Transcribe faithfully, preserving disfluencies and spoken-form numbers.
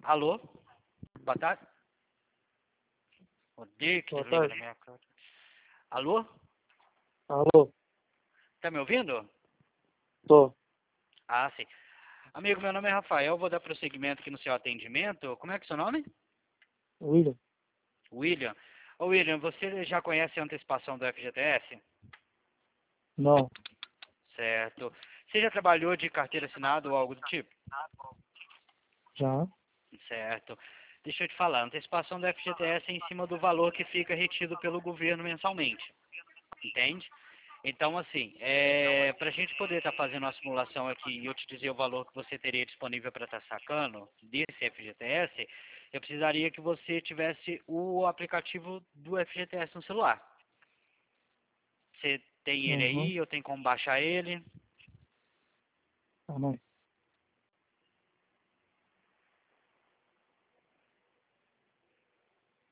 Alô? Boa tarde. Odeio que Boa desliga na tarde. minha cara. Alô? Alô? Tá me ouvindo? Tô. Ah, sim. Amigo, meu nome é Rafael, vou dar prosseguimento aqui no seu atendimento. Como é que é o seu nome? William? William. Ô William, você já conhece a antecipação do F G T S? Não. Certo. Você já trabalhou de carteira assinada ou algo do tipo? Já? Certo. Deixa eu te falar, a antecipação do F G T S é em cima do valor que fica retido pelo governo mensalmente. Entende? Então, assim, é, para a gente poder estar fazendo uma simulação aqui e eu te dizer o valor que você teria disponível para estar sacando desse F G T S, eu precisaria que você tivesse o aplicativo do F G T S no celular. Você tem ele Uhum. aí, eu tenho como baixar ele. Ah, não.